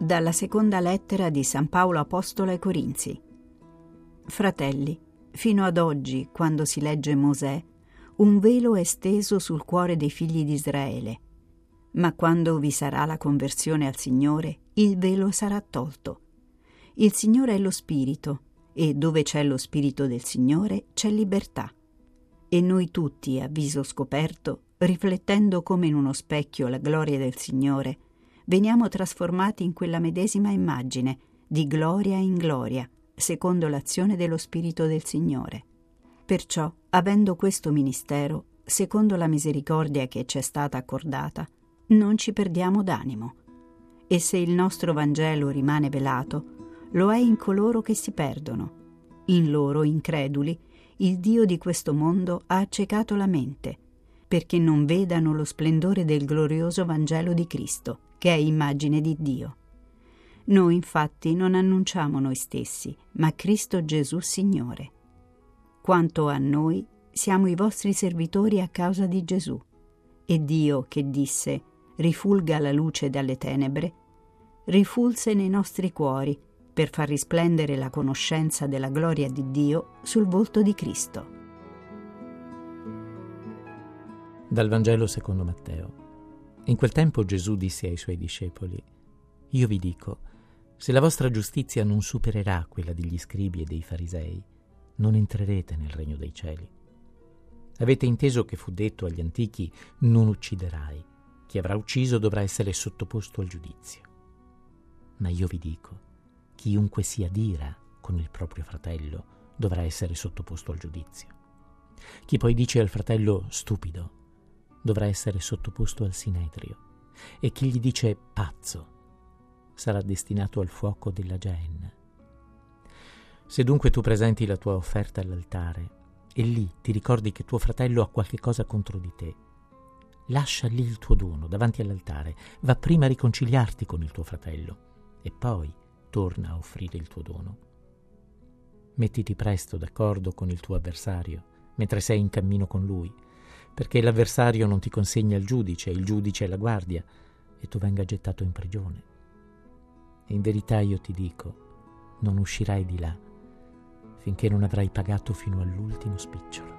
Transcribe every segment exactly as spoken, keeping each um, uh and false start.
Dalla seconda lettera di San Paolo Apostolo ai Corinzi. Fratelli, fino ad oggi, quando si legge Mosè, un velo è steso sul cuore dei figli di Israele. Ma quando vi sarà la conversione al Signore, il velo sarà tolto. Il Signore è lo Spirito, e dove c'è lo Spirito del Signore c'è libertà. E noi tutti, a viso scoperto, riflettendo come in uno specchio la gloria del Signore, veniamo trasformati in quella medesima immagine, di gloria in gloria, secondo l'azione dello Spirito del Signore. Perciò, avendo questo ministero, secondo la misericordia che ci è stata accordata, non ci perdiamo d'animo. E se il nostro Vangelo rimane velato, lo è in coloro che si perdono. In loro, increduli, il Dio di questo mondo ha accecato la mente, perché non vedano lo splendore del glorioso Vangelo di Cristo, che è immagine di Dio. Noi infatti non annunciamo noi stessi, ma Cristo Gesù Signore. Quanto a noi, siamo i vostri servitori a causa di Gesù. E Dio, che disse, rifulga la luce dalle tenebre, rifulse nei nostri cuori, per far risplendere la conoscenza della gloria di Dio sul volto di Cristo. Dal Vangelo secondo Matteo. In quel tempo Gesù disse ai suoi discepoli: Io vi dico, se la vostra giustizia non supererà quella degli scribi e dei farisei, non entrerete nel regno dei cieli. Avete inteso che fu detto agli antichi: non ucciderai, chi avrà ucciso dovrà essere sottoposto al giudizio. Ma io vi dico, chiunque si adira con il proprio fratello dovrà essere sottoposto al giudizio. Chi poi dice al fratello stupido dovrà essere sottoposto al sinedrio, e chi gli dice pazzo sarà destinato al fuoco della Geenna. Se dunque tu presenti la tua offerta all'altare e lì ti ricordi che tuo fratello ha qualche cosa contro di te, lascia lì il tuo dono davanti all'altare, va prima a riconciliarti con il tuo fratello e poi torna a offrire il tuo dono. Mettiti presto d'accordo con il tuo avversario mentre sei in cammino con lui, perché l'avversario non ti consegna il giudice, il giudice è la guardia, e tu venga gettato in prigione. E in verità io ti dico, non uscirai di là finché non avrai pagato fino all'ultimo spicciolo.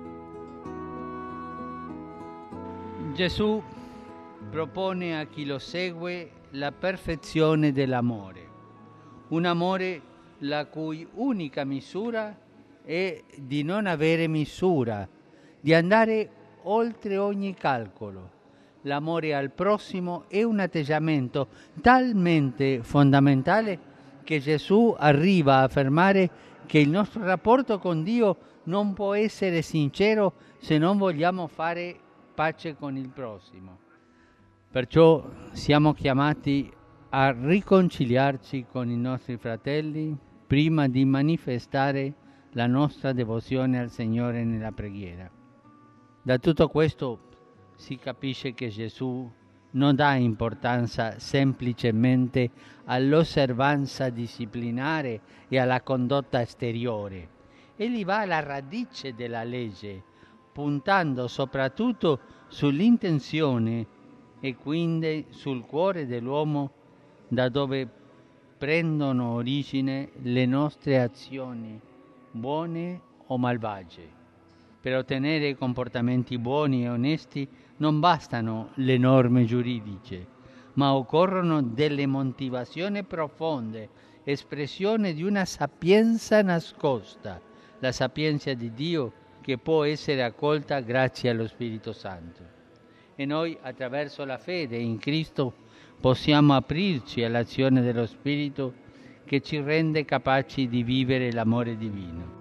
Gesù propone a chi lo segue la perfezione dell'amore. Un amore la cui unica misura è di non avere misura, di andare oltre ogni calcolo. L'amore al prossimo è un atteggiamento talmente fondamentale che Gesù arriva a affermare che il nostro rapporto con Dio non può essere sincero se non vogliamo fare pace con il prossimo. Perciò siamo chiamati a riconciliarci con i nostri fratelli prima di manifestare la nostra devozione al Signore nella preghiera. Da tutto questo si capisce che Gesù non dà importanza semplicemente all'osservanza disciplinare e alla condotta esteriore. Egli va alla radice della legge, puntando soprattutto sull'intenzione e quindi sul cuore dell'uomo, da dove prendono origine le nostre azioni, buone o malvagie. Per ottenere comportamenti buoni e onesti non bastano le norme giuridiche, ma occorrono delle motivazioni profonde, espressione di una sapienza nascosta, la sapienza di Dio che può essere accolta grazie allo Spirito Santo. E noi, attraverso la fede in Cristo, possiamo aprirci all'azione dello Spirito che ci rende capaci di vivere l'amore divino.